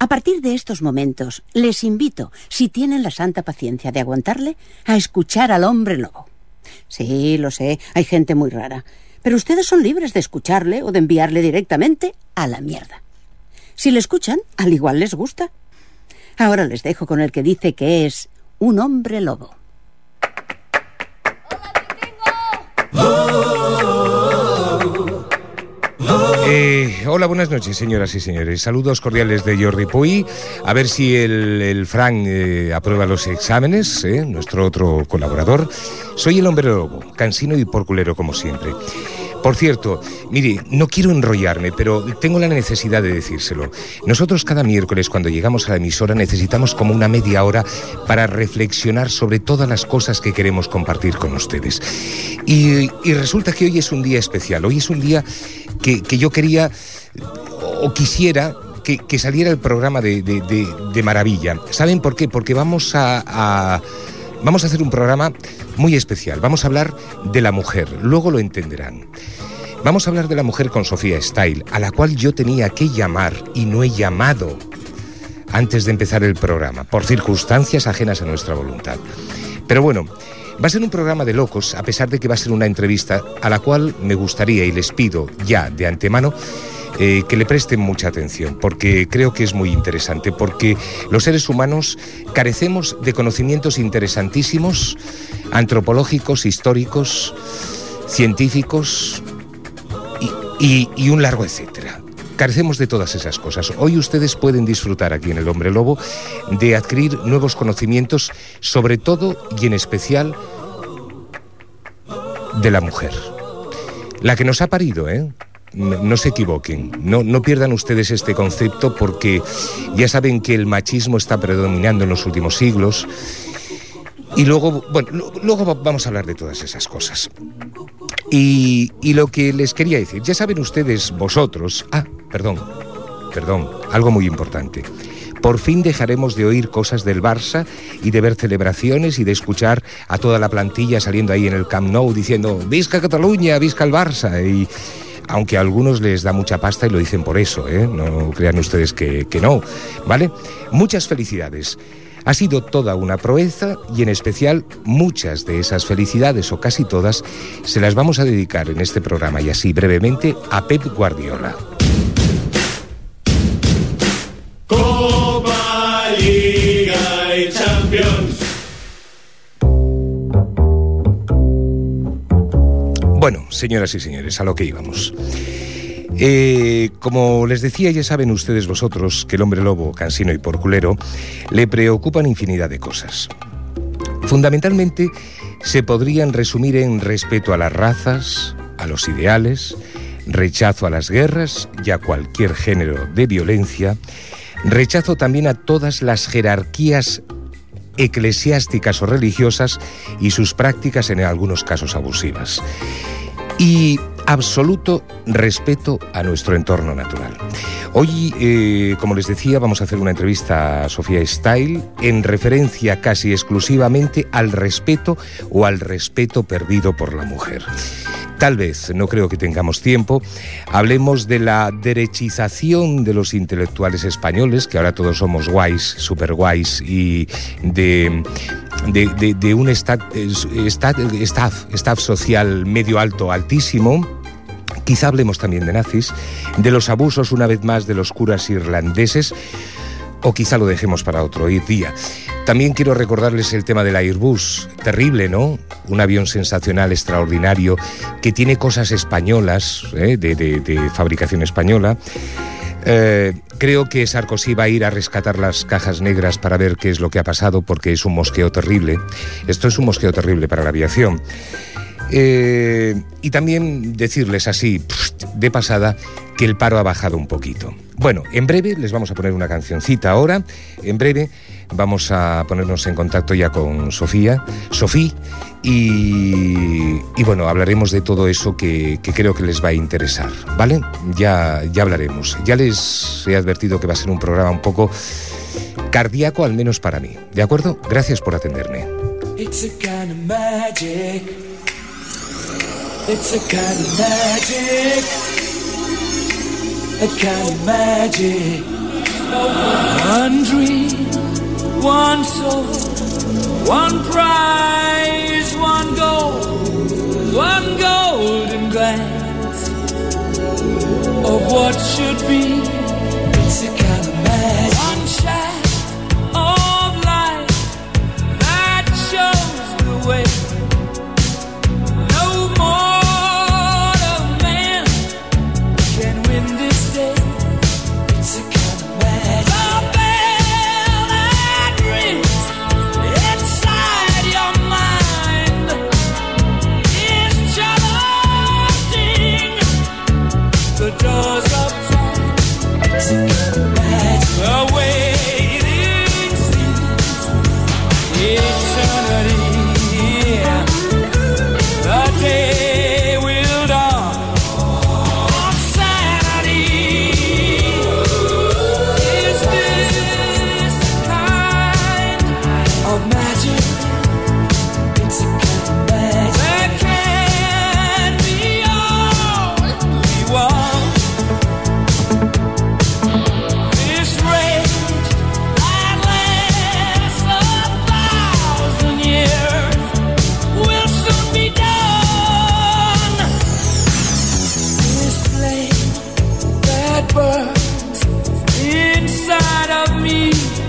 A partir de estos momentos, les invito, si tienen la santa paciencia de aguantarle, a escuchar al hombre lobo. Sí, lo sé, hay gente muy rara, pero ustedes son libres de escucharle o de enviarle directamente a la mierda. Si le escuchan, al igual les gusta. Ahora les dejo con el que dice que es un hombre lobo. Hola, buenas noches, señoras y señores. Saludos cordiales de Jordi Puy. A ver si el Fran aprueba los exámenes, nuestro otro colaborador. Soy el hombre lobo, cansino y porculero como siempre. Por cierto, mire, no quiero enrollarme, pero tengo la necesidad de decírselo. Nosotros cada miércoles cuando llegamos a la emisora necesitamos como una media hora para reflexionar sobre todas las cosas que queremos compartir con ustedes. Y resulta que hoy es un día especial. Hoy es un día que yo quería o quisiera que saliera el programa de maravilla. ¿Saben por qué? Porque vamos a hacer un programa muy especial. Vamos a hablar de la mujer, luego lo entenderán. Vamos a hablar de la mujer con Sofía Style, a la cual yo tenía que llamar y no he llamado antes de empezar el programa, por circunstancias ajenas a nuestra voluntad. Pero bueno, va a ser un programa de locos, a pesar de que va a ser una entrevista a la cual me gustaría, y les pido ya de antemano, que le presten mucha atención, porque creo que es muy interesante, porque los seres humanos carecemos de conocimientos interesantísimos, antropológicos, históricos, científicos y un largo etcétera. Carecemos de todas esas cosas. Hoy ustedes pueden disfrutar aquí en El Hombre Lobo de adquirir nuevos conocimientos, sobre todo y en especial de la mujer. La que nos ha parido, No se equivoquen, no pierdan ustedes este concepto, porque ya saben que el machismo está predominando en los últimos siglos. Y luego vamos a hablar de todas esas cosas. Y lo que les quería decir, ya saben ustedes vosotros... Perdón, algo muy importante. Por fin dejaremos de oír cosas del Barça y de ver celebraciones y de escuchar a toda la plantilla saliendo ahí en el Camp Nou diciendo «Visca Cataluña, visca el Barça». Y aunque a algunos les da mucha pasta y lo dicen por eso, no crean ustedes que no, ¿vale? Muchas felicidades. Ha sido toda una proeza y en especial muchas de esas felicidades, o casi todas, se las vamos a dedicar en este programa y así brevemente a Pep Guardiola. Copa, Liga y Champions. Bueno, señoras y señores, a lo que íbamos. Como les decía, ya saben ustedes vosotros que el hombre lobo, cansino y porculero, le preocupan infinidad de cosas. Fundamentalmente, se podrían resumir en respeto a las razas, a los ideales, rechazo a las guerras y a cualquier género de violencia, rechazo también a todas las jerarquías eclesiásticas o religiosas y sus prácticas en algunos casos abusivas. Y absoluto respeto a nuestro entorno natural. Hoy, como les decía, vamos a hacer una entrevista a Sofía Style en referencia casi exclusivamente al respeto o al respeto perdido por la mujer. Tal vez, no creo que tengamos tiempo, hablemos de la derechización de los intelectuales españoles, que ahora todos somos guays, super guays, y de un staff social medio alto, altísimo. Quizá hablemos también de nazis, de los abusos una vez más de los curas irlandeses, o quizá lo dejemos para otro día. También quiero recordarles el tema del Airbus, terrible, ¿no? Un avión sensacional, extraordinario, que tiene cosas españolas, de fabricación española. Creo que Sarkozy va a ir a rescatar las cajas negras para ver qué es lo que ha pasado, porque es un mosqueo terrible. Esto es un mosqueo terrible para la aviación. Y también decirles así, de pasada, que el paro ha bajado un poquito. Bueno, en breve les vamos a poner una cancioncita ahora. En breve vamos a ponernos en contacto ya con Sofía, y bueno, hablaremos de todo eso que creo que les va a interesar, ¿vale? Ya hablaremos. Ya les he advertido que va a ser un programa un poco cardíaco, al menos para mí. ¿De acuerdo? Gracias por atenderme. It's a kind of magic. It's a kind of magic. A kind of magic. One dream, one soul, one prize, one golden glance of what should be. It's a kind of magic. One shaft of light that shows the way. No mortal man can win this day. It's a kind of magic. The bell that rings inside your mind is challenging the doors of time. It's a kind of magic. The waiting seems eternity. The day will dawn on sanity. Is this kind of magic? It's a kind of magic. There can be only one. This rage that lasts 1,000 years will soon be done. This flame that burns inside of me,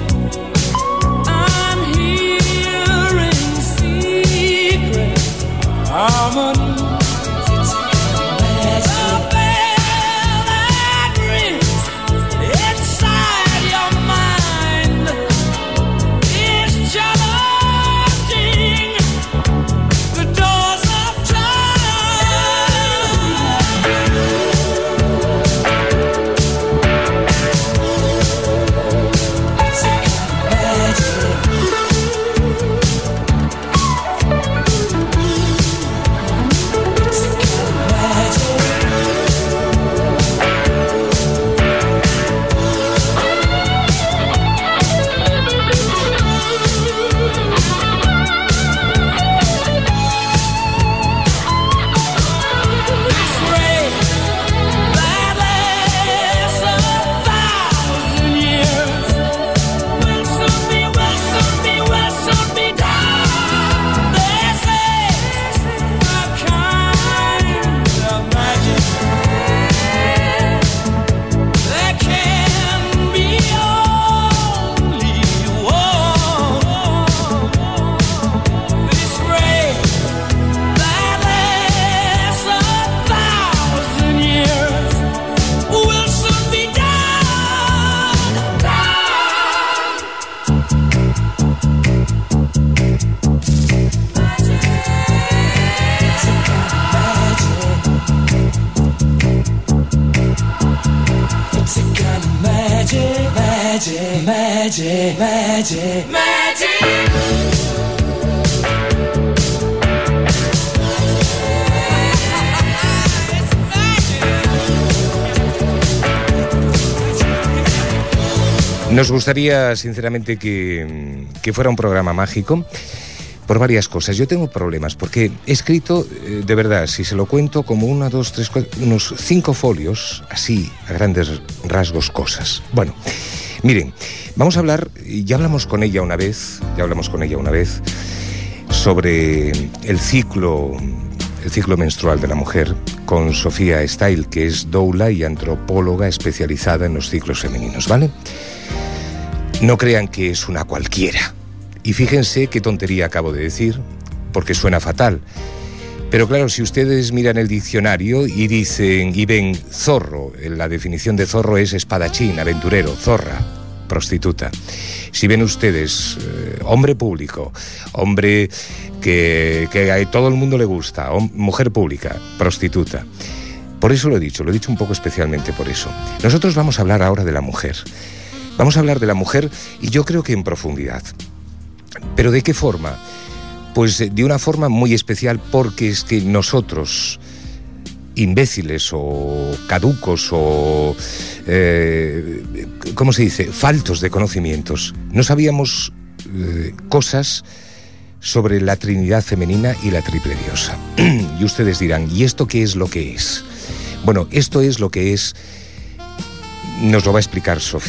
I'm hearing secret harmonies. It's a kind of magic. The bell that rings inside your mind is challenging the doors of time. It's a kind of magic. It's a kind of magic. This rain that lasts 1,000 years will soon be done. This is a kind of magic. There can be only one. This rain that lasts 1,000 years will soon be done. It's a kind of magic. It's a kind of magic, magic, magic, magic, Nos gustaría, sinceramente, que fuera un programa mágico por varias cosas. Yo tengo problemas porque he escrito, de verdad, si se lo cuento, como 1, 2, 3, 4, unos 5 folios, así, a grandes rasgos, cosas. Bueno, miren, vamos a hablar, ya hablamos con ella una vez, sobre el ciclo menstrual de la mujer, con Sofía Style, que es doula y antropóloga especializada en los ciclos femeninos, ¿vale? No crean que es una cualquiera. Y fíjense qué tontería acabo de decir, porque suena fatal. Pero claro, si ustedes miran el diccionario y dicen y ven zorro, la definición de zorro es espadachín, aventurero, zorra, prostituta. Si ven ustedes hombre público, hombre que a todo el mundo le gusta, mujer pública, prostituta. Por eso lo he dicho un poco especialmente por eso. Nosotros vamos a hablar ahora de la mujer. Vamos a hablar de la mujer y yo creo que en profundidad. ¿Pero de qué forma? Pues de una forma muy especial, porque es que nosotros, imbéciles o caducos o, ¿cómo se dice?, faltos de conocimientos, no sabíamos cosas sobre la Trinidad femenina y la triple diosa. Y ustedes dirán, ¿y esto qué es lo que es? Bueno, esto es lo que es, nos lo va a explicar Sofía.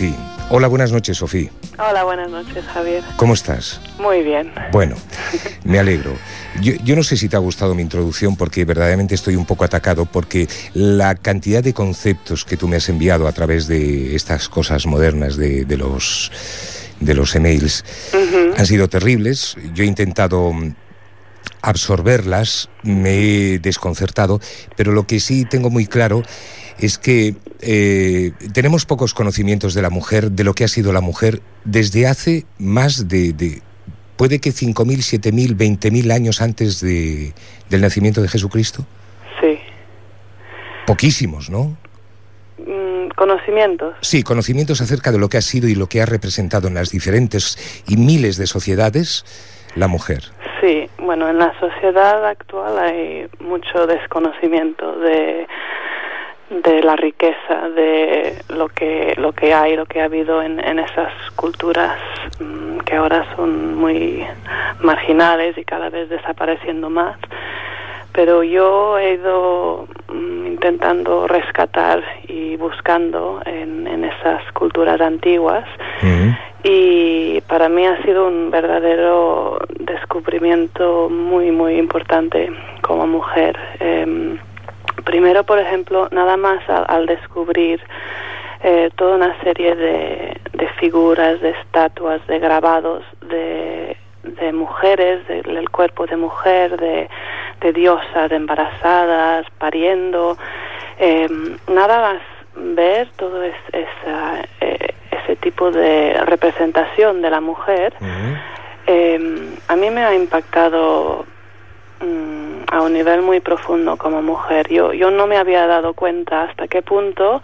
Hola, buenas noches, Sofía. Hola, buenas noches, Javier. ¿Cómo estás? Muy bien. Bueno, me alegro. Yo no sé si te ha gustado mi introducción, porque verdaderamente estoy un poco atacado, porque la cantidad de conceptos que tú me has enviado a través de estas cosas modernas de los emails han sido terribles. Yo he intentado absorberlas, me he desconcertado, pero lo que sí tengo muy claro es que tenemos pocos conocimientos de la mujer, de lo que ha sido la mujer desde hace más de puede que 5.000, 7.000, 20.000 años antes del nacimiento de Jesucristo. Sí. Poquísimos, ¿no? ¿Conocimientos? Sí, conocimientos acerca de lo que ha sido y lo que ha representado en las diferentes y miles de sociedades la mujer. Sí, bueno, en la sociedad actual hay mucho desconocimiento de la riqueza de lo que hay, lo que ha habido en esas culturas que ahora son muy marginales y cada vez desapareciendo más. Pero yo he ido intentando rescatar y buscando en esas culturas antiguas. Y para mí ha sido un verdadero descubrimiento muy, muy importante como mujer. Primero, por ejemplo, nada más al descubrir toda una serie de figuras, de estatuas, de grabados de mujeres, del cuerpo de mujer, de diosas embarazadas, pariendo, nada más ver todo ese tipo de representación de la mujer, a mí me ha impactado a un nivel muy profundo como mujer. Yo no me había dado cuenta hasta qué punto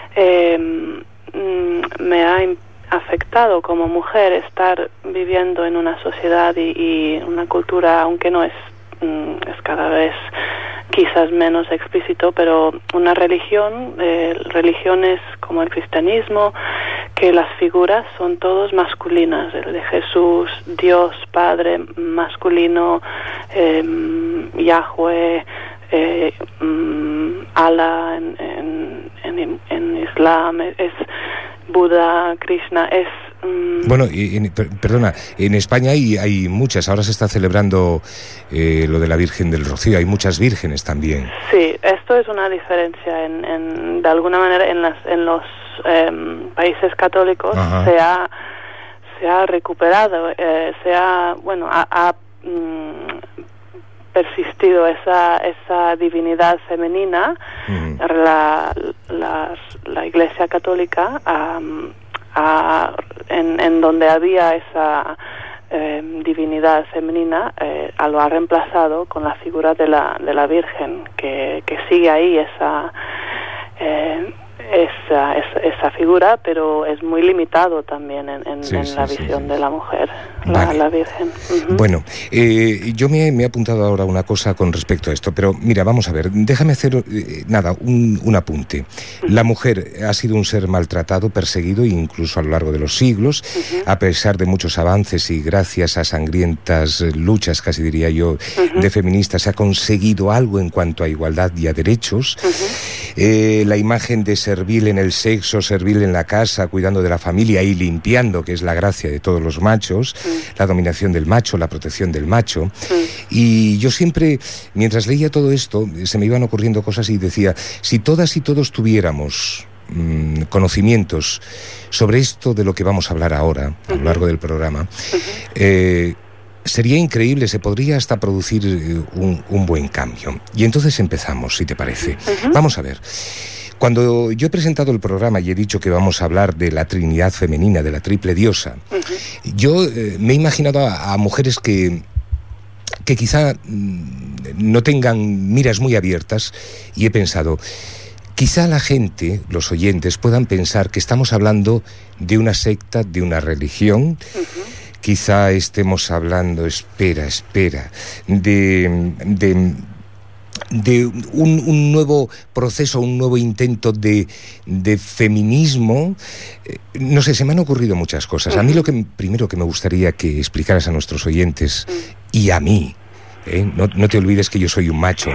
me ha afectado como mujer estar viviendo en una sociedad y una cultura, aunque no es cada vez quizás menos explícito, pero una religión, religiones como el cristianismo, que las figuras son todas masculinas, el de Jesús, Dios Padre masculino, Yahweh, Allah en Islam, es Buda, Krishna, es... Bueno, perdona, en España hay muchas, ahora se está celebrando lo de la Virgen del Rocío, hay muchas vírgenes también. Sí, esto es una diferencia, de alguna manera en los países católicos se ha recuperado, ha persistido esa divinidad femenina. La Iglesia Católica en donde había esa divinidad femenina, lo ha reemplazado con la figura de la Virgen, que sigue ahí esa figura, pero es muy limitado también en la visión de la mujer, la Virgen. Bueno, yo me he apuntado ahora una cosa con respecto a esto, pero mira, vamos a ver, déjame hacer un apunte. La mujer ha sido un ser maltratado, perseguido, incluso a lo largo de los siglos, a pesar de muchos avances y gracias a sangrientas luchas, casi diría yo, de feministas, se ha conseguido algo en cuanto a igualdad y a derechos. La imagen de servil en el sexo, servil en la casa, cuidando de la familia y limpiando, que es la gracia de todos los machos, la dominación del macho, la protección del macho. Y yo siempre, mientras leía todo esto, se me iban ocurriendo cosas y decía, si todas y todos tuviéramos conocimientos sobre esto de lo que vamos a hablar ahora, a lo largo del programa, sería increíble, se podría hasta producir un buen cambio. Y entonces empezamos, si te parece. Vamos a ver. Cuando yo he presentado el programa y he dicho que vamos a hablar de la Trinidad femenina, de la triple diosa, yo me he imaginado a mujeres que quizá no tengan miras muy abiertas, y he pensado, quizá la gente, los oyentes, puedan pensar que estamos hablando de una secta, de una religión. Quizá estemos hablando, espera, de un nuevo proceso, un nuevo intento de feminismo. No sé, se me han ocurrido muchas cosas. A mí lo primero que me gustaría que explicaras a nuestros oyentes, y a mí, no te olvides que yo soy un macho,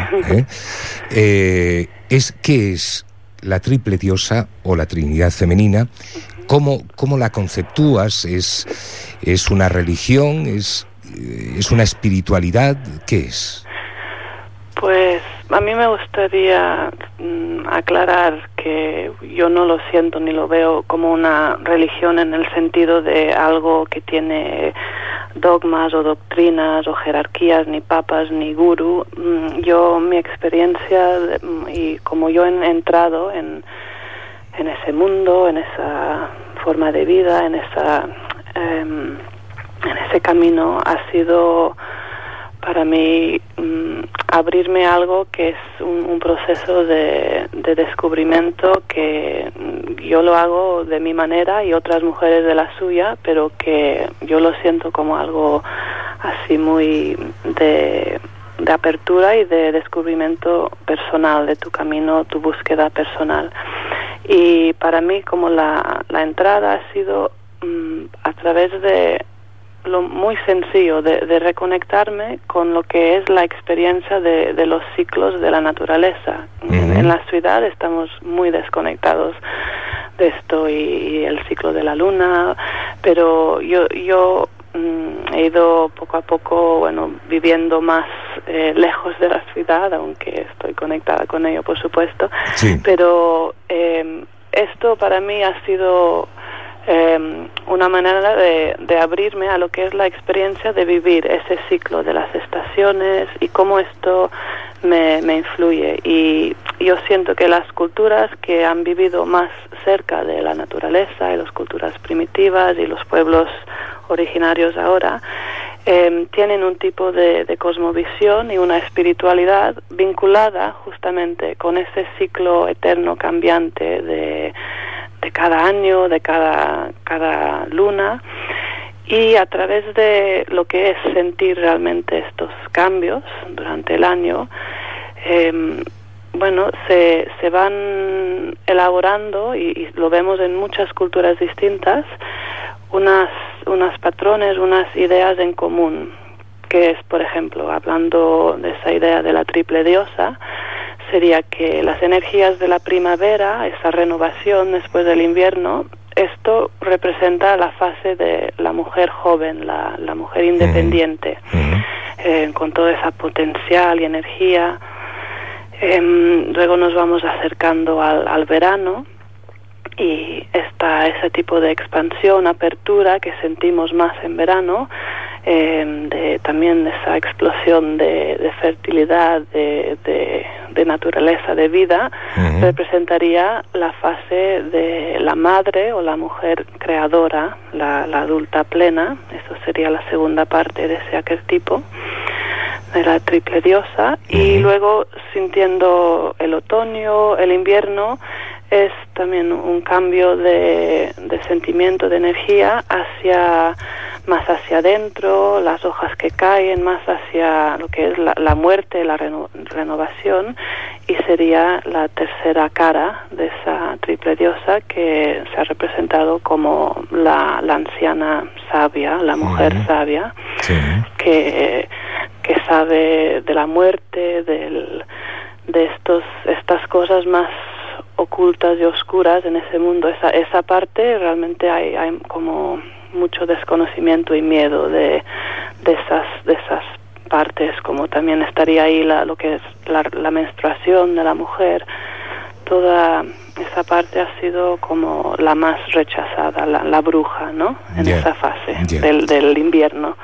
es qué es la triple diosa o la Trinidad femenina, ¿Cómo la conceptúas? ¿Es una religión? ¿Es una espiritualidad? ¿Qué es? Pues a mí me gustaría aclarar que yo no lo siento ni lo veo como una religión en el sentido de algo que tiene dogmas o doctrinas o jerarquías, ni papas ni gurú. Mi experiencia y como yo he entrado en ese mundo, en esa forma de vida, en ese camino, ha sido para mí abrirme a algo que es un proceso de descubrimiento que yo lo hago de mi manera y otras mujeres de la suya, pero que yo lo siento como algo así muy de apertura y de descubrimiento personal de tu camino, tu búsqueda personal. Y para mí como la entrada ha sido a través de lo muy sencillo de reconectarme con lo que es la experiencia de los ciclos de la naturaleza. En la ciudad estamos muy desconectados de esto y el ciclo de la luna, pero yo he ido poco a poco, viviendo más lejos de la ciudad, aunque estoy conectada con ello, por supuesto. Sí. Pero esto para mí ha sido una manera de abrirme a lo que es la experiencia de vivir ese ciclo de las estaciones y cómo esto me influye. Y yo siento que las culturas que han vivido más cerca de la naturaleza, y las culturas primitivas y los pueblos originarios ahora, tienen un tipo de cosmovisión y una espiritualidad vinculada justamente con ese ciclo eterno cambiante de cada año, de cada luna, y a través de lo que es sentir realmente estos cambios durante el año, se van elaborando, y lo vemos en muchas culturas distintas, unas patrones, unas ideas en común, que es, por ejemplo, hablando de esa idea de la triple diosa, sería que las energías de la primavera, esa renovación después del invierno, esto representa la fase de la mujer joven, la mujer independiente, con toda esa potencial y energía. Luego nos vamos acercando al verano, y ese tipo de expansión, apertura que sentimos más en verano, también esa explosión de fertilidad, de naturaleza, de vida, representaría la fase de la madre o la mujer creadora, la adulta plena. Eso sería la segunda parte de ese arquetipo de la triple diosa. Y luego, sintiendo el otoño, el invierno, es también un cambio de sentimiento, de energía, más hacia adentro, las hojas que caen, más hacia lo que es la muerte, la renovación, y sería la tercera cara de esa triple diosa, que se ha representado como la anciana sabia, la mujer sabia, que sabe de la muerte, de estas cosas más ocultas y oscuras en ese mundo. Esa parte realmente hay como mucho desconocimiento y miedo de esas partes, como también estaría ahí lo que es la menstruación de la mujer. Toda esa parte ha sido como la más rechazada, la bruja, ¿no? En esa fase del invierno.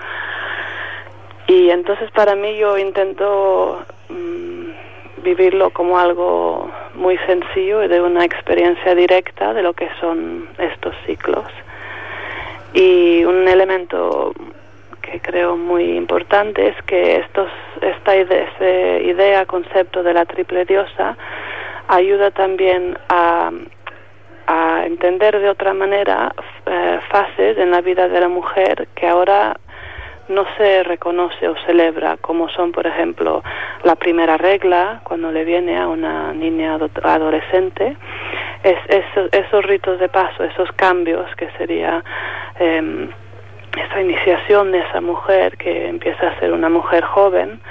Y entonces para mí yo intento vivirlo como algo muy sencillo y de una experiencia directa de lo que son estos ciclos. Y un elemento que creo muy importante es que esta idea, concepto de la triple diosa, ayuda también a entender de otra manera fases en la vida de la mujer que ahora no se reconoce o celebra, como son, por ejemplo, la primera regla, cuando le viene a una niña adolescente, esos ritos de paso, esos cambios, que sería esa iniciación de esa mujer que empieza a ser una mujer joven.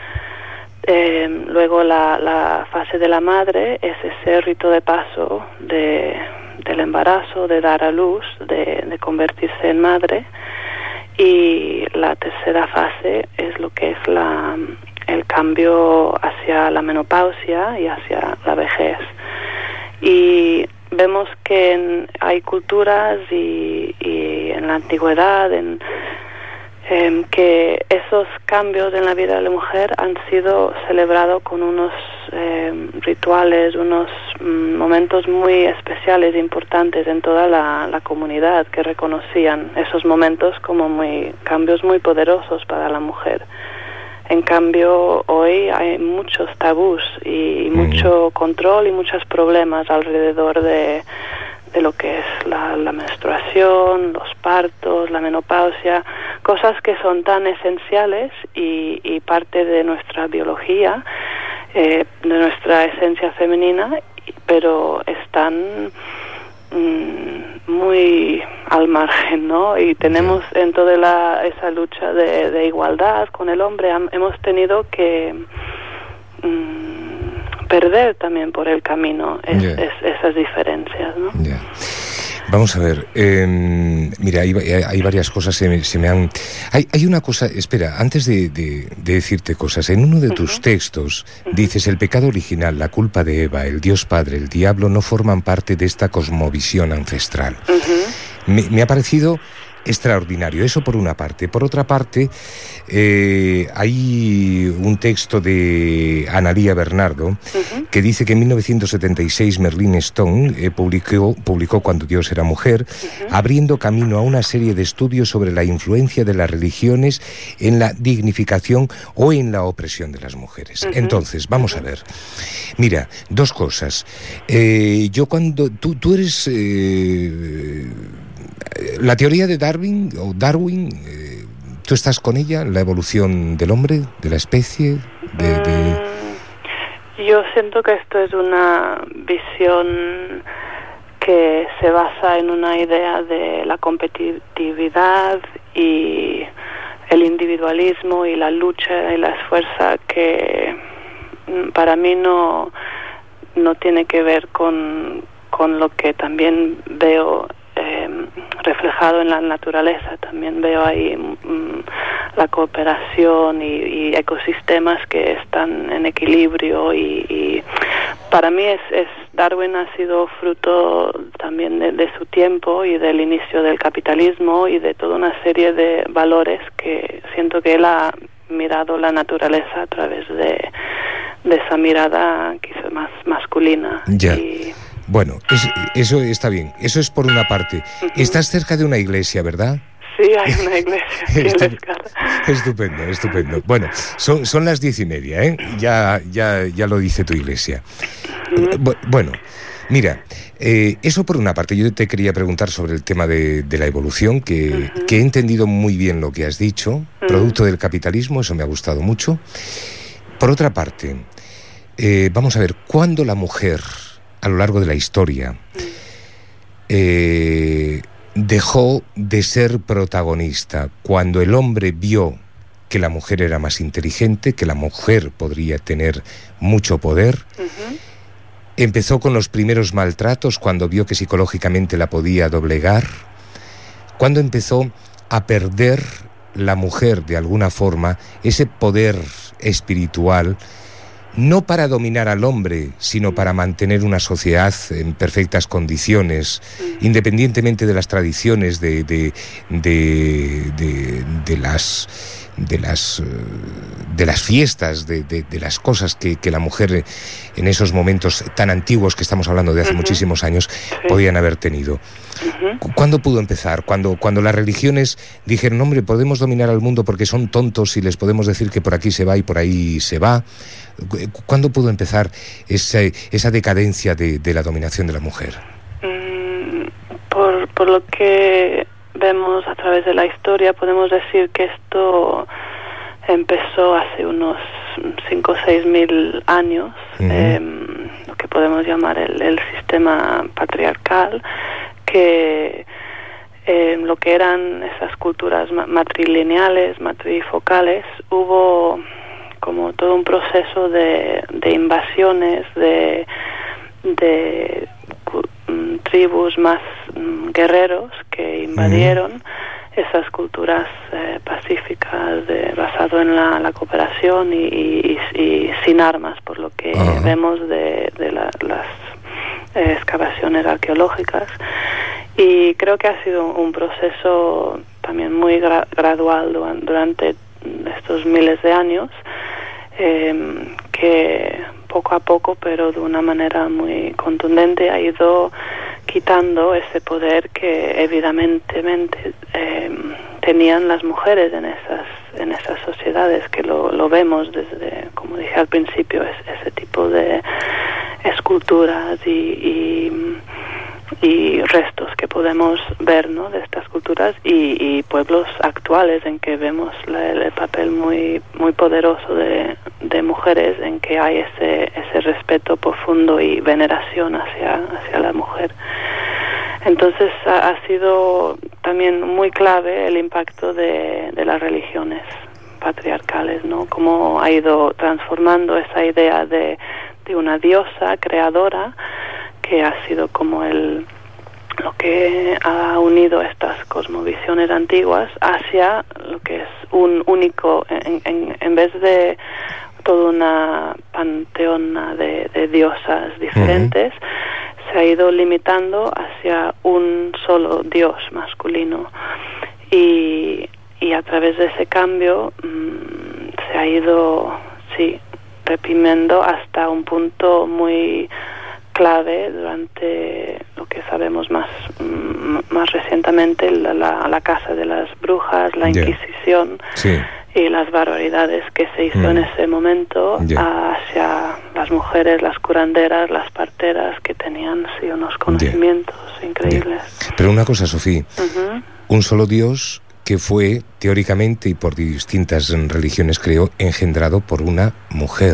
Luego la fase de la madre es ese rito de paso de del embarazo, de dar a luz, de convertirse en madre. Y la tercera fase es lo que es el cambio hacia la menopausia y hacia la vejez. Y vemos que hay culturas y en la antigüedad que esos cambios en la vida de la mujer han sido celebrados con unos rituales, unos momentos muy especiales e importantes en toda la comunidad, que reconocían esos momentos como cambios muy poderosos para la mujer. En cambio, hoy hay muchos tabús y mucho control y muchos problemas alrededor de lo que es la menstruación, los partos, la menopausia, cosas que son tan esenciales y parte de nuestra biología, de nuestra esencia femenina, pero están muy al margen, ¿no? Y tenemos en toda esa lucha de igualdad con el hombre, hemos tenido que perder también por el camino esas diferencias, ¿no? Vamos a ver, mira, hay varias cosas se me han... Hay una cosa, espera, antes de decirte cosas, en uno de tus textos dices: el pecado original, la culpa de Eva, el Dios Padre, el diablo no forman parte de esta cosmovisión ancestral. Me ha parecido extraordinario, eso por una parte. Por otra parte, hay un texto de Analía Bernardo que dice que en 1976 Merlin Stone publicó Cuando Dios era mujer, abriendo camino a una serie de estudios sobre la influencia de las religiones en la dignificación o en la opresión de las mujeres. Entonces, vamos a ver. Mira, dos cosas. Yo cuando... Tú eres... la teoría de Darwin, ¿tú estás con ella? ¿La evolución del hombre, de la especie? Yo siento que esto es una visión que se basa en una idea de la competitividad y el individualismo y la lucha y la esfuerzo, que para mí no tiene que ver con lo que también veo reflejado en la naturaleza. También veo ahí la cooperación y ecosistemas que están en equilibrio, y para mí Darwin ha sido fruto también de su tiempo y del inicio del capitalismo y de toda una serie de valores que siento que él ha mirado la naturaleza a través de esa mirada quizás más masculina. Bueno, eso está bien. Eso es por una parte. Estás cerca de una iglesia, ¿verdad? Sí, hay una iglesia. Estupendo. Bueno, son las 10:30, ¿eh? Ya lo dice tu iglesia. Bueno, mira, eso por una parte. Yo te quería preguntar sobre el tema de la evolución, que he entendido muy bien lo que has dicho, producto del capitalismo, eso me ha gustado mucho. Por otra parte, vamos a ver, ¿cuándo la mujer, a lo largo de la historia, dejó de ser protagonista? Cuando el hombre vio que la mujer era más inteligente, que la mujer podría tener mucho poder, empezó con los primeros maltratos, cuando vio que psicológicamente la podía doblegar, cuando empezó a perder la mujer de alguna forma ese poder espiritual, no para dominar al hombre, sino para mantener una sociedad en perfectas condiciones, independientemente de las tradiciones, de las fiestas, de las cosas que la mujer en esos momentos tan antiguos, que estamos hablando de hace muchísimos años, podían haber tenido. ¿Cuándo pudo empezar? Cuando las religiones dijeron: hombre, podemos dominar al mundo porque son tontos y les podemos decir que por aquí se va y por ahí se va. ¿Cuándo pudo empezar esa decadencia de la dominación de la mujer? Por lo que vemos a través de la historia, podemos decir que esto empezó hace unos 5 o 6 mil años, lo que podemos llamar el sistema patriarcal, que lo que eran esas culturas matrilineales, matrifocales, hubo como todo un proceso de invasiones, de tribus más guerreros que invadieron esas culturas pacíficas basado en la cooperación y sin armas, por lo que vemos de las excavaciones arqueológicas. Y creo que ha sido un proceso también muy gradual durante estos miles de años, que poco a poco, pero de una manera muy contundente, ha ido quitando ese poder que evidentemente tenían las mujeres en esas sociedades, que lo vemos desde, como dije al principio, ese tipo de esculturas y restos que podemos ver, ¿no?, de estas culturas y pueblos actuales en que vemos el papel muy muy poderoso de mujeres, en que hay ese respeto profundo y veneración hacia la mujer. Entonces ha sido también muy clave el impacto de las religiones patriarcales, ¿no?, cómo ha ido transformando esa idea de una diosa creadora, que ha sido como lo que ha unido estas cosmovisiones antiguas hacia lo que es un único, en vez de toda una panteón de diosas diferentes, se ha ido limitando hacia un solo dios masculino, y a través de ese cambio se ha ido reprimiendo hasta un punto muy clave durante lo que sabemos más recientemente, la Casa de las Brujas, la Inquisición y las barbaridades que se hizo en ese momento hacia las mujeres, las curanderas, las parteras, que tenían unos conocimientos increíbles. Pero una cosa, Sofía, un solo Dios que fue teóricamente y por distintas religiones, creo, engendrado por una mujer.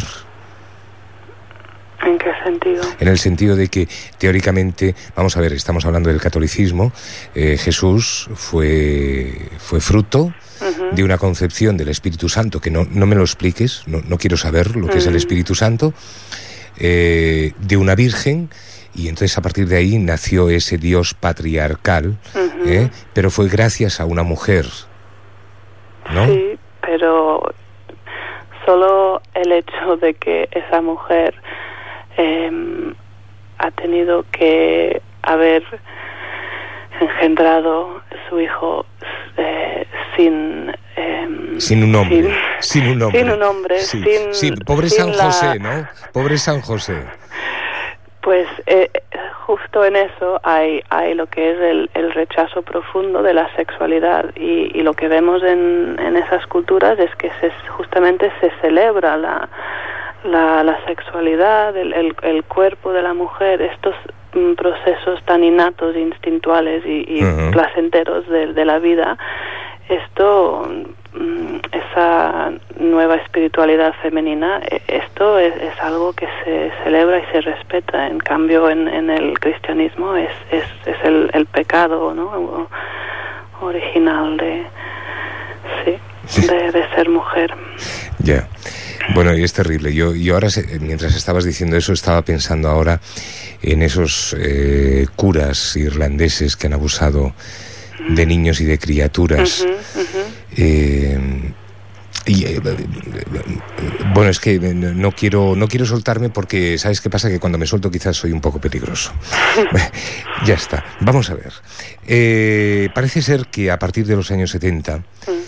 ¿En qué sentido? En el sentido de que, teóricamente, vamos a ver, estamos hablando del catolicismo, Jesús fue fruto de una concepción del Espíritu Santo, que no me lo expliques, no quiero saber lo que es el Espíritu Santo, de una virgen, y entonces a partir de ahí nació ese Dios patriarcal, pero fue gracias a una mujer, ¿no? Sí, pero solo el hecho de que esa mujer ha tenido que haber engendrado su hijo sin un hombre. Pobre San José, ¿no? Pobre San José. Pues justo en eso hay lo que es el rechazo profundo de la sexualidad, y lo que vemos en esas culturas es que justamente se celebra la sexualidad, el cuerpo de la mujer, estos procesos tan innatos, instintuales y placenteros de la vida. Esa nueva espiritualidad femenina, esto es algo que se celebra y se respeta. En cambio, en el cristianismo es el pecado, ¿no?, original de ser mujer. Ya. Bueno, y es terrible. Yo ahora, mientras estabas diciendo eso, estaba pensando ahora en esos curas irlandeses que han abusado de niños y de criaturas. Bueno, es que no quiero soltarme, porque ¿sabes qué pasa? Que cuando me suelto quizás soy un poco peligroso. Ya está, vamos a ver. Parece ser que a partir de los años 70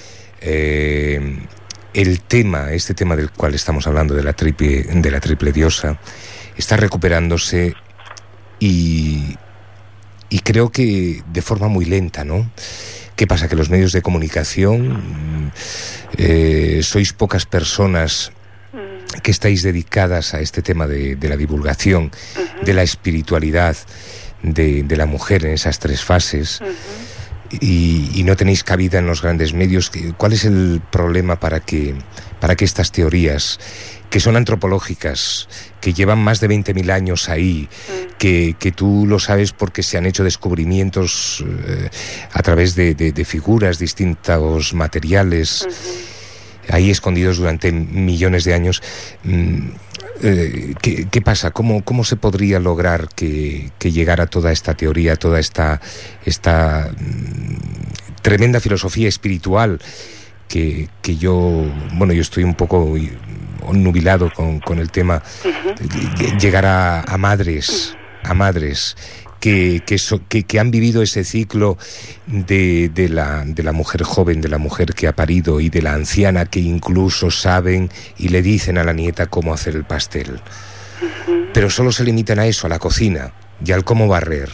este tema del cual estamos hablando, de la triple diosa, está recuperándose, y creo que de forma muy lenta, ¿no? ¿Qué pasa? Que los medios de comunicación, sois pocas personas que estáis dedicadas a este tema de la divulgación, de la espiritualidad de la mujer en esas tres fases, y no tenéis cabida en los grandes medios. ¿Cuál es el problema para que estas teorías, que son antropológicas, que llevan más de 20.000 años ahí, que tú lo sabes porque se han hecho descubrimientos a través de figuras, distintos materiales, ahí escondidos durante millones de años, ¿Qué pasa? ¿Cómo se podría lograr que llegara toda esta teoría, toda esta tremenda filosofía espiritual que yo estoy un poco nubilado con el tema, llegar a madres que han vivido ese ciclo de la mujer joven, de la mujer que ha parido y de la anciana que incluso saben y le dicen a la nieta cómo hacer el pastel. Pero solo se limitan a eso, a la cocina y al cómo barrer.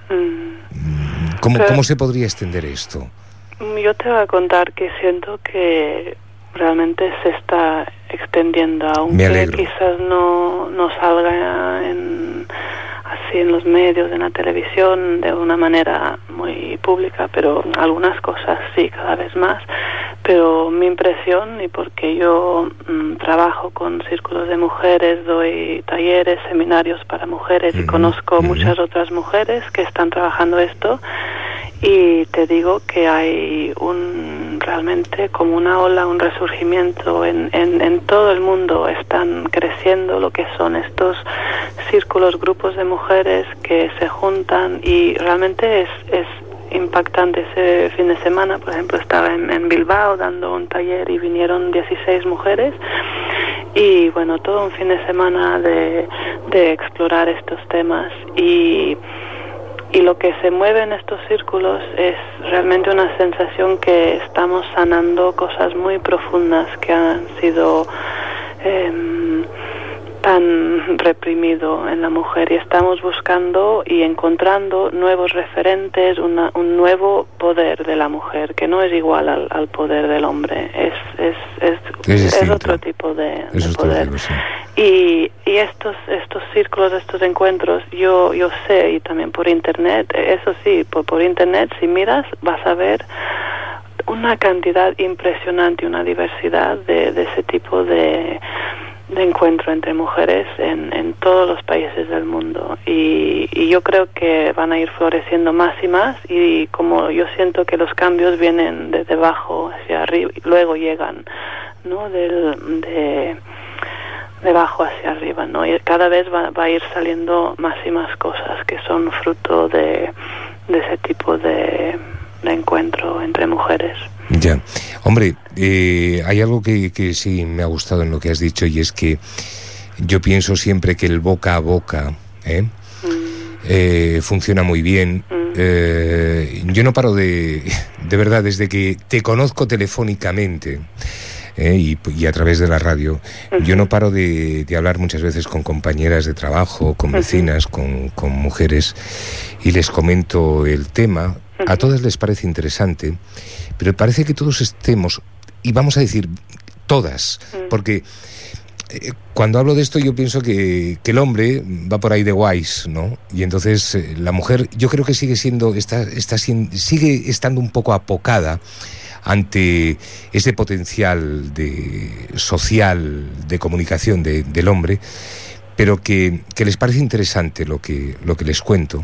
¿Cómo se podría extender esto? Yo te voy a contar que siento que realmente se está extendiendo, aunque quizás no salga así en los medios, en la televisión, de una manera muy pública, pero algunas cosas sí, cada vez más. Pero mi impresión, y porque yo trabajo con círculos de mujeres, doy talleres, seminarios para mujeres y conozco muchas otras mujeres que están trabajando esto, y te digo que hay realmente como una ola, un resurgimiento en todo el mundo. Están creciendo lo que son estos círculos, grupos de mujeres que se juntan, y realmente es impactante. Ese fin de semana, por ejemplo, estaba en Bilbao dando un taller y vinieron 16 mujeres, y bueno, todo un fin de semana de explorar estos temas, y lo que se mueve en estos círculos es realmente una sensación que estamos sanando cosas muy profundas que han sido tan reprimido en la mujer, y estamos buscando y encontrando nuevos referentes, un nuevo poder de la mujer que no es igual al poder del hombre, es otro tipo de poder. Tipo, sí. Y estos círculos, estos encuentros, yo sé, y también por internet, eso sí, por internet, si miras, vas a ver una cantidad impresionante, una diversidad de ese tipo de encuentro entre mujeres en todos los países del mundo, y yo creo que van a ir floreciendo más y más, y como yo siento que los cambios vienen desde abajo hacia arriba y luego llegan, ¿no?, de abajo hacia arriba, ¿no? Y cada vez va a ir saliendo más y más cosas que son fruto de ese tipo de encuentro entre mujeres. Ya, hombre, hay algo que sí me ha gustado en lo que has dicho, y es que yo pienso siempre que el boca a boca funciona muy bien. Yo no paro de verdad, desde que te conozco telefónicamente y a través de la radio, yo no paro de hablar muchas veces con compañeras de trabajo, con vecinas, con mujeres, y les comento el tema. A todas les parece interesante, pero parece que todos estemos, y vamos a decir todas, porque cuando hablo de esto yo pienso que el hombre va por ahí de guays, ¿no? Y entonces la mujer, yo creo que sigue estando un poco apocada ante ese potencial social de comunicación del hombre, pero que les parece interesante lo que les cuento.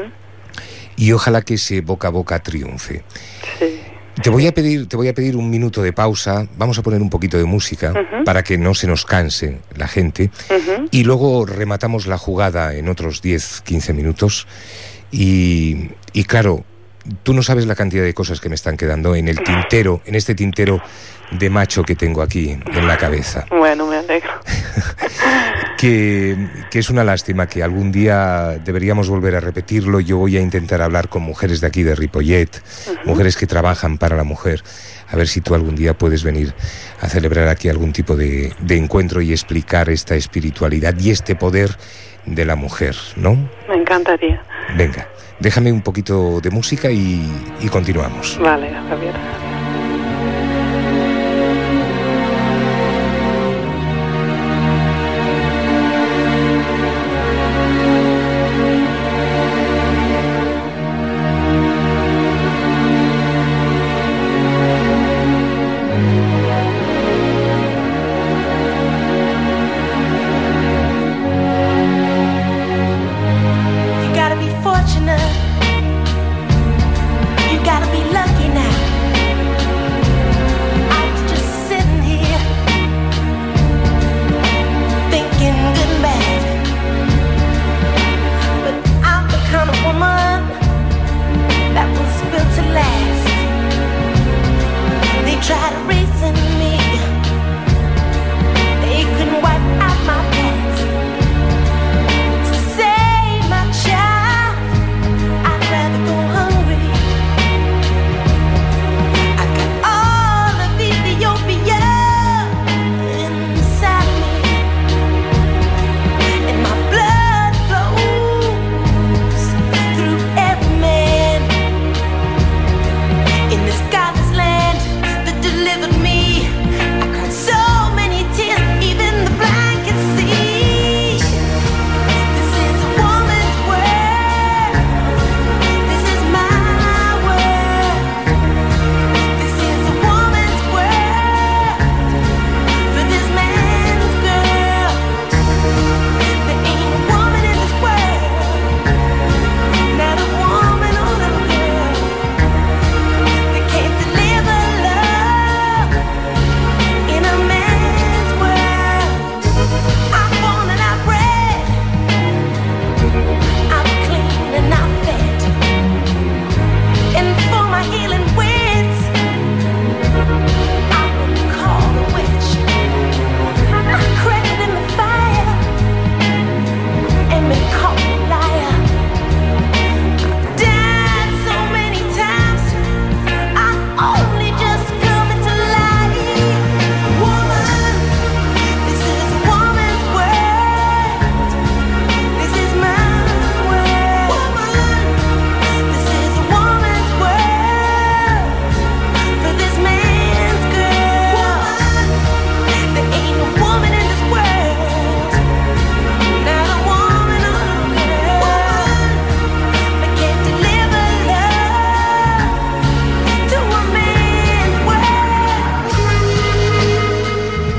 Y ojalá que ese boca a boca triunfe. Sí. Te voy a pedir un minuto de pausa. Vamos a poner un poquito de música para que no se nos canse la gente. Y luego rematamos la jugada en otros 10-15 minutos. Y claro, tú no sabes la cantidad de cosas que me están quedando en el tintero, en este tintero de macho que tengo aquí en la cabeza. Bueno, me alegro. Que es una lástima, que algún día deberíamos volver a repetirlo. Yo voy a intentar hablar con mujeres de aquí de Ripollet, mujeres que trabajan para la mujer, a ver si tú algún día puedes venir a celebrar aquí algún tipo de encuentro y explicar esta espiritualidad y este poder de la mujer, ¿no? Me encantaría. Venga, déjame un poquito de música y continuamos. Vale, Javier. You gotta be lucky now.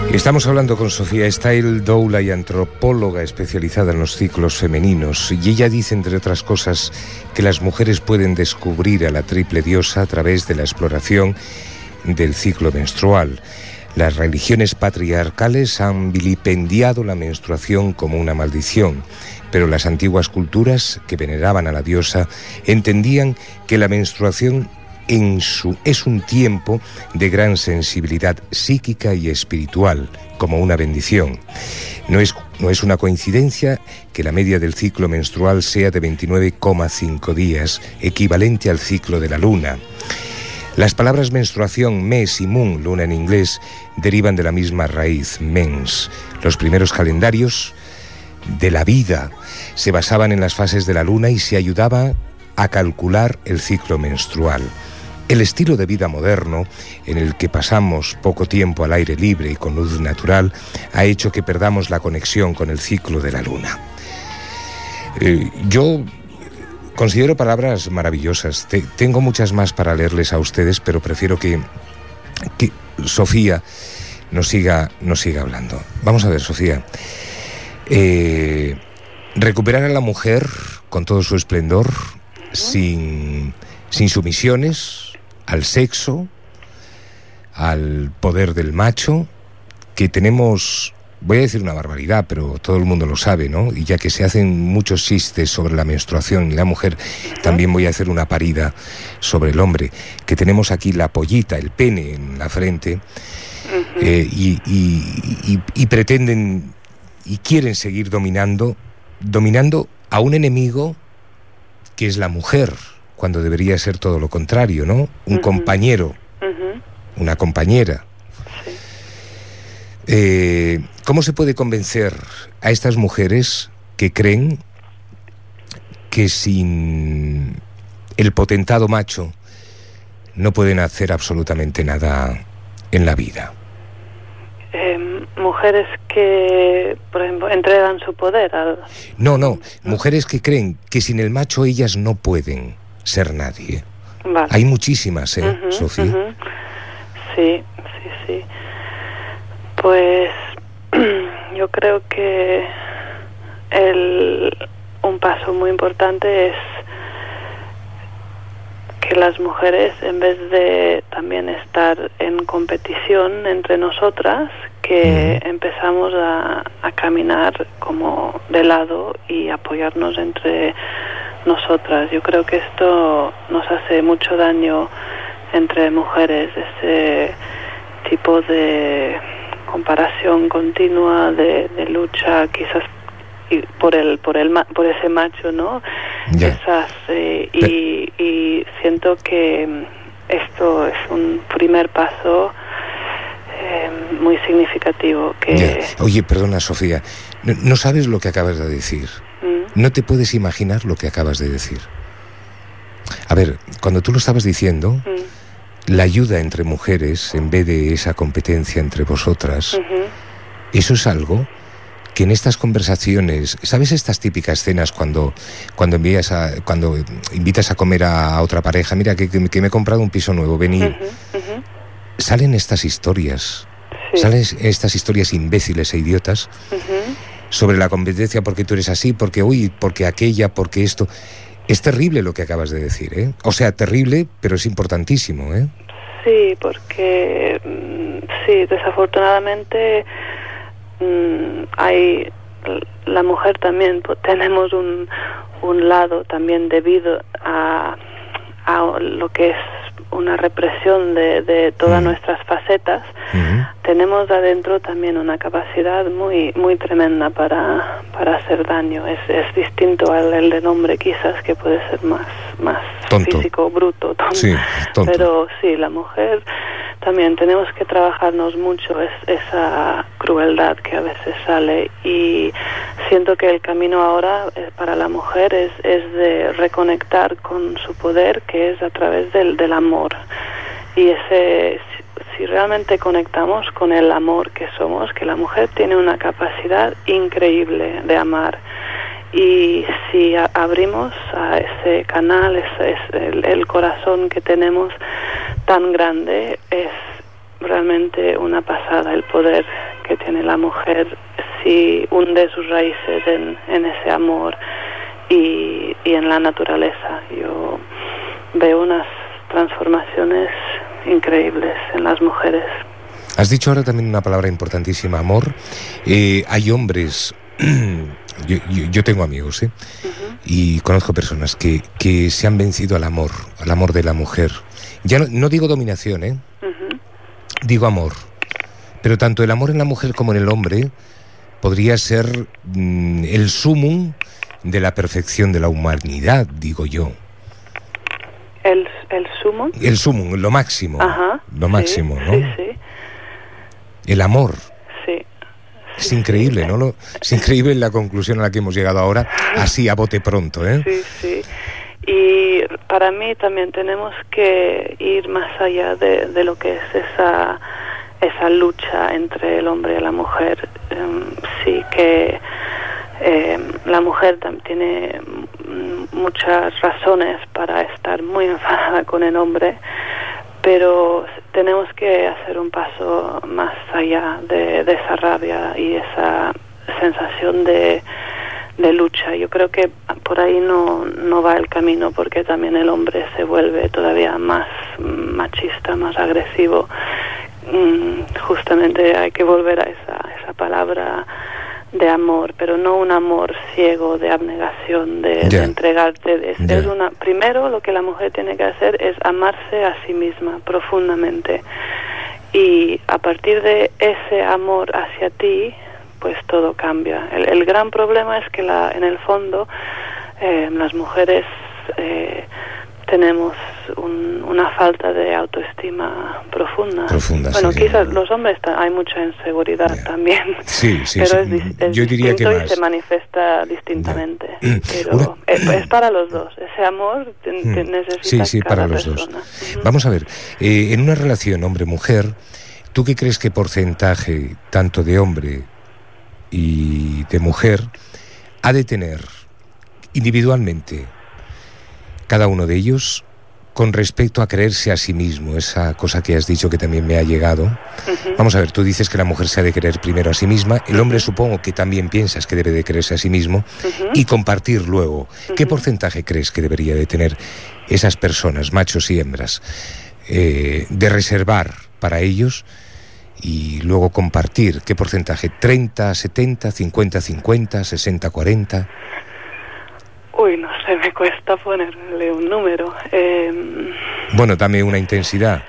Estamos hablando con Sofía Style, doula y antropóloga especializada en los ciclos femeninos, y ella dice, entre otras cosas, que las mujeres pueden descubrir a la triple diosa a través de la exploración del ciclo menstrual. Las religiones patriarcales han vilipendiado la menstruación como una maldición, pero las antiguas culturas que veneraban a la diosa entendían que la menstruación es un tiempo de gran sensibilidad psíquica y espiritual, como una bendición. No es una coincidencia que la media del ciclo menstrual sea de 29,5 días, equivalente al ciclo de la luna. Las palabras menstruación, mes y moon, luna en inglés, derivan de la misma raíz, mens. Los primeros calendarios de la vida se basaban en las fases de la luna y se ayudaba a calcular el ciclo menstrual. El estilo de vida moderno, en el que pasamos poco tiempo al aire libre y con luz natural, ha hecho que perdamos la conexión con el ciclo de la luna. Yo considero palabras maravillosas. Tengo muchas más para leerles a ustedes, pero prefiero que Sofía nos siga hablando. Vamos a ver, Sofía. Recuperar a la mujer con todo su esplendor, sin sumisiones al sexo, al poder del macho, que tenemos, voy a decir una barbaridad, pero todo el mundo lo sabe, ¿no? Y ya que se hacen muchos chistes sobre la menstruación y la mujer, también voy a hacer una parida sobre el hombre, que tenemos aquí la pollita, el pene en la frente, y pretenden y quieren seguir dominando a un enemigo que es la mujer, cuando debería ser todo lo contrario, ¿no? Un compañero, una compañera. Sí. ¿Cómo se puede convencer a estas mujeres que creen que sin el potentado macho no pueden hacer absolutamente nada en la vida? Mujeres que, por ejemplo, entregan su poder al... No, mujeres que creen que sin el macho ellas no pueden ser nadie. Vale. Hay muchísimas, Sofía. Sí. Pues yo creo que un paso muy importante es que las mujeres, en vez de también estar en competición entre nosotras, que empezamos a caminar como de lado y apoyarnos entre nosotras. Yo creo que esto nos hace mucho daño entre mujeres, ese tipo de comparación continua, de lucha, quizás por ese macho, ¿no? Quizás, y siento que esto es un primer paso muy significativo. Oye, perdona, Sofía, no sabes lo que acabas de decir. No te puedes imaginar lo que acabas de decir. A ver, cuando tú lo estabas diciendo, la ayuda entre mujeres, en vez de esa competencia entre vosotras, eso es algo que en estas conversaciones, ¿sabes estas típicas escenas cuando invitas a comer a otra pareja? Mira, que me he comprado un piso nuevo, vení. Salen estas historias, salen estas historias imbéciles e idiotas sobre la competencia, porque tú eres así, porque aquella, porque esto. Es terrible lo que acabas de decir, ¿eh? O sea, terrible, pero es importantísimo, ¿eh? Sí, porque desafortunadamente la mujer también tenemos un lado también debido a lo que es una represión de todas nuestras facetas. Tenemos adentro también una capacidad muy muy tremenda para hacer daño. Es distinto al del hombre, quizás, que puede ser más físico, bruto, tonto. Sí, tonto. Pero sí, la mujer también tenemos que trabajarnos mucho esa crueldad que a veces sale, y siento que el camino ahora para la mujer es de reconectar con su poder, que es a través del amor. Y si realmente conectamos con el amor que somos, que la mujer tiene una capacidad increíble de amar, y si abrimos a ese canal, el corazón que tenemos tan grande, es realmente una pasada el poder que tiene la mujer si hunde sus raíces en ese amor y en la naturaleza. Yo veo unas transformaciones increíbles en las mujeres. Has dicho ahora también una palabra importantísima, amor. Hay hombres, yo tengo amigos, y conozco personas que se han vencido al amor de la mujer. Ya no digo dominación, digo amor. Pero tanto el amor en la mujer como en el hombre podría ser el sumum de la perfección de la humanidad, digo yo. ¿El sumum? El sumum, lo máximo. Ajá, lo máximo, ¿no? Sí. El amor. Sí. Es increíble, ¿no? Es increíble la conclusión a la que hemos llegado ahora, así a bote pronto, ¿eh? Sí. Y para mí también tenemos que ir más allá de lo que es esa lucha entre el hombre y la mujer. Sí que la mujer tiene muchas razones para estar muy enfadada con el hombre, pero tenemos que hacer un paso más allá de esa rabia y esa sensación de lucha. Yo creo que por ahí no va el camino, porque también el hombre se vuelve todavía más machista, más agresivo. Justamente hay que volver a esa palabra de amor, pero no un amor ciego de abnegación, de entregarte. Primero lo que la mujer tiene que hacer es amarse a sí misma profundamente, y a partir de ese amor hacia ti, pues todo cambia. El gran problema es que en el fondo las mujeres tenemos una falta de autoestima profunda. Bueno, sí, quizás los hombres hay mucha inseguridad también. Sí, pero sí. Es yo diría que distinto más. y se manifiesta distintamente. Pero es para los dos. Ese amor necesita cada para los persona. dos. Vamos a ver, en una relación hombre-mujer, ¿tú qué crees que porcentaje tanto de hombre y de mujer ha de tener individualmente cada uno de ellos con respecto a creerse a sí mismo? Esa cosa que has dicho que también me ha llegado. Vamos a ver, tú dices que la mujer se ha de creer primero a sí misma, el hombre supongo que también piensas que debe de creerse a sí mismo y compartir luego. ¿Qué porcentaje crees que debería de tener esas personas, machos y hembras, de reservar para ellos y luego compartir? ¿Qué porcentaje? ¿30, 70, 50, 50, 60, 40? Uy, no sé, me cuesta ponerle un número. Bueno, dame una intensidad.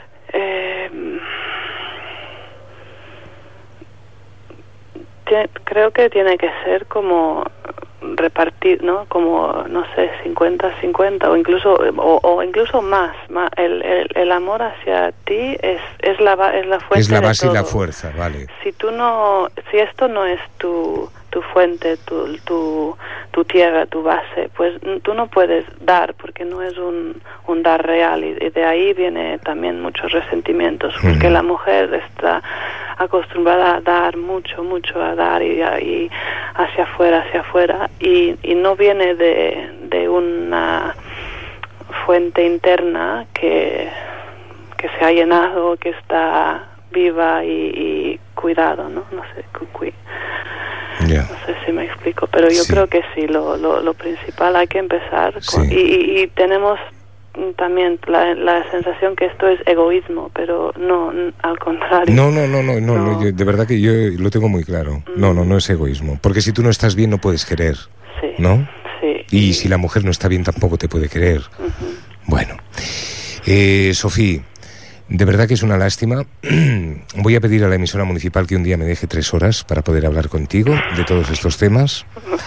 Creo que tiene que ser como repartir, ¿no? Como, no sé, 50-50 o incluso más. El amor hacia ti es la fuente. Es la base de todo. y la fuerza, vale. Si esto no es tu fuente, tu tierra, tu base, pues tú no puedes dar, porque no es un dar real, y de ahí viene también muchos resentimientos, porque la mujer está acostumbrada a dar mucho, a dar y hacia afuera, y no viene de una fuente interna que se ha llenado, que está viva y cuidado, ¿no? No sé, Yeah. No sé si me explico, pero yo creo que sí, lo principal hay que empezar con, y tenemos también la sensación que esto es egoísmo, pero no, al contrario. No. Yo, de verdad que yo lo tengo muy claro. No es egoísmo, porque si tú no estás bien no puedes querer, ¿no? Sí. Y si la mujer no está bien tampoco te puede querer. Bueno, Sofía, de verdad que es una lástima. Voy a pedir a la emisora municipal que un día me deje 3 horas para poder hablar contigo de todos estos temas.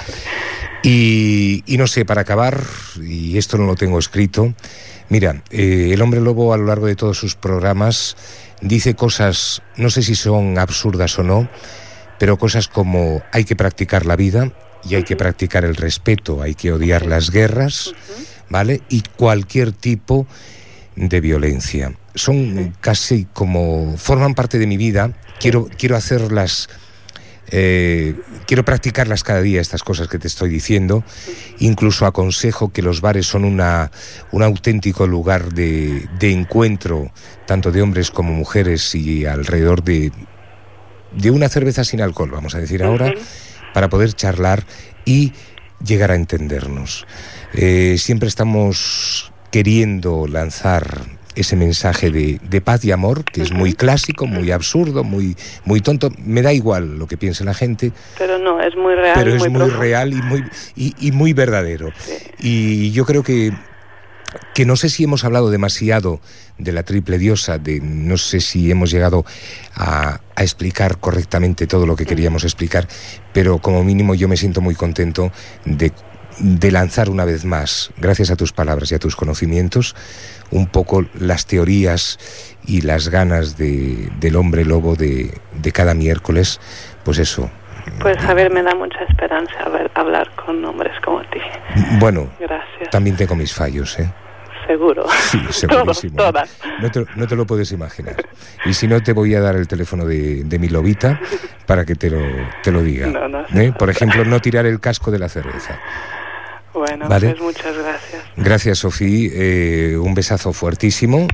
Y no sé, para acabar, y esto no lo tengo escrito, mira, el hombre lobo a lo largo de todos sus programas dice cosas, no sé si son absurdas o no, pero cosas como hay que practicar la vida y hay que practicar el respeto, hay que odiar las guerras, ¿vale? Y cualquier tipo de violencia. Son casi como, forman parte de mi vida, quiero hacerlas, quiero practicarlas cada día, estas cosas que te estoy diciendo. Incluso aconsejo que los bares son un auténtico lugar de encuentro, tanto de hombres como mujeres, y alrededor de de una cerveza sin alcohol, vamos a decir ahora, para poder charlar y llegar a entendernos. Siempre estamos queriendo lanzar ese mensaje de paz y amor, que es muy clásico, muy absurdo, muy tonto. Me da igual lo que piense la gente. Pero no, es muy real. Pero es muy profundo. real y muy verdadero. Sí. Y yo creo que no sé si hemos hablado demasiado de la triple diosa, no sé si hemos llegado a explicar correctamente todo lo que queríamos explicar, pero como mínimo yo me siento muy contento de lanzar una vez más, gracias a tus palabras y a tus conocimientos, un poco las teorías y las ganas del hombre lobo de cada miércoles, pues eso. Pues Javier, me da mucha esperanza hablar con hombres como ti. Bueno, gracias. También tengo mis fallos, ¿eh? Seguro. Sí, segurísimo. Todas. No te lo puedes imaginar. Y si no, te voy a dar el teléfono de mi lobita para que te lo diga. No, Por ejemplo, no tirar el casco de la cerveza. Bueno, ¿vale? Pues muchas gracias. Gracias, Sofía. Un besazo fuertísimo,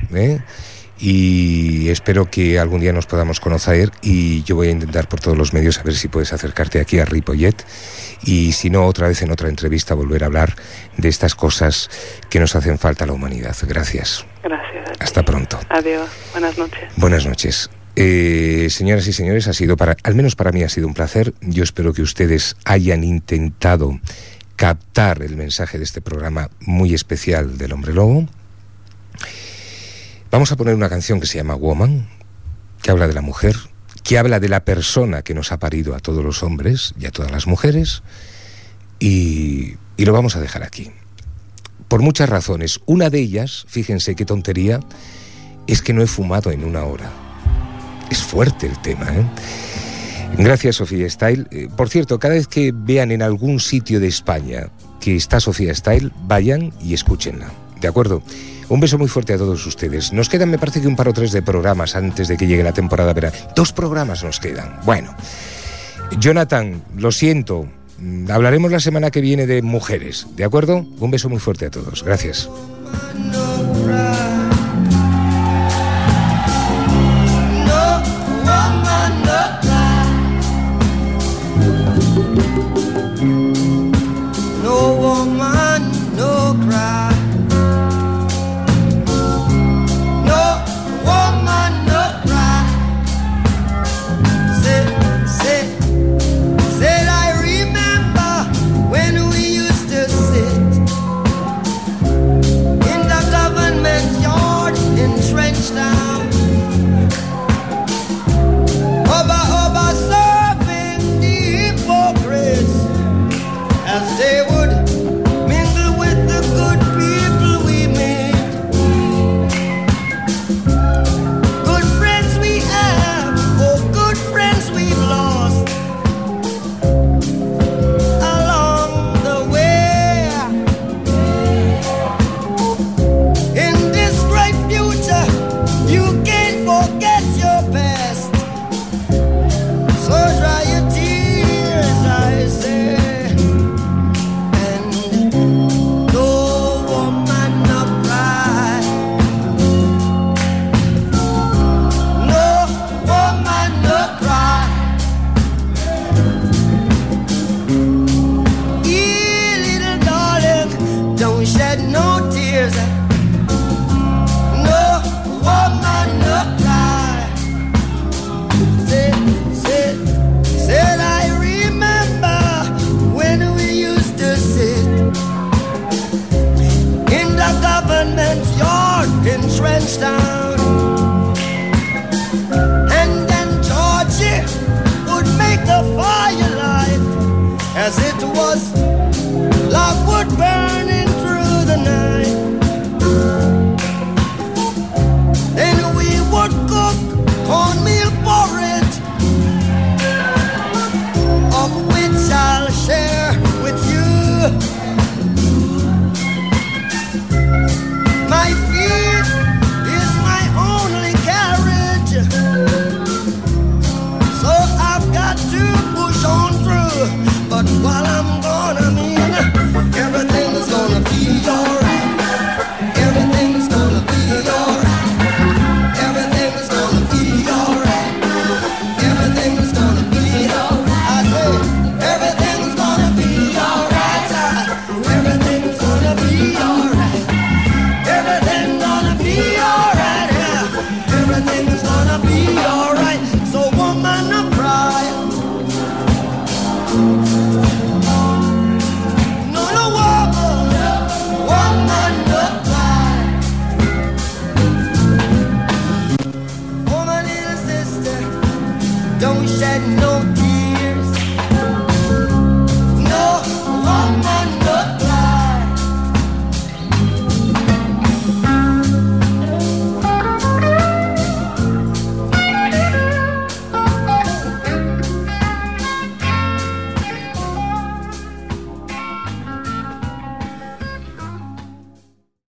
y espero que algún día nos podamos conocer, y yo voy a intentar por todos los medios a ver si puedes acercarte aquí a Ripollet, y si no, otra vez en otra entrevista volver a hablar de estas cosas que nos hacen falta a la humanidad. Gracias. Gracias. Hasta pronto. Adiós. Buenas noches. Buenas noches. Señoras y señores, al menos para mí ha sido un placer. Yo espero que ustedes hayan intentado captar el mensaje de este programa muy especial del Hombre Lobo. Vamos a poner una canción que se llama Woman, que habla de la mujer, que habla de la persona que nos ha parido a todos los hombres y a todas las mujeres, y lo vamos a dejar aquí. Por muchas razones. Una de ellas, fíjense qué tontería, es que no he fumado en una hora. Es fuerte el tema, ¿eh? Gracias, Sofía Style. Por cierto, cada vez que vean en algún sitio de España que está Sofía Style, vayan y escúchenla, ¿de acuerdo? Un beso muy fuerte a todos ustedes. Nos quedan, me parece que un par o tres de programas antes de que llegue la temporada verano. 2 programas nos quedan. Bueno, Jonathan, lo siento. Hablaremos la semana que viene de mujeres, ¿de acuerdo? Un beso muy fuerte a todos. Gracias.